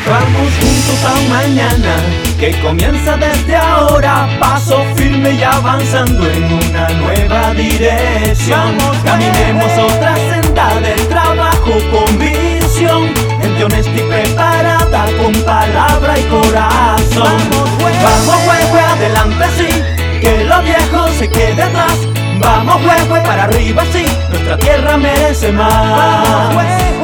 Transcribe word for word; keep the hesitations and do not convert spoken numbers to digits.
Vamos juntos a un mañana que comienza desde ahora, paso firme y avanzando en una nueva dirección. Caminemos otra senda del trabajo con visión, gente honesta y preparada con palabra y corazón. Vamos, jue, jue, adelante sí, que lo viejo se quede atrás. Vamos, jue, jue, para arriba sí, nuestra tierra merece más.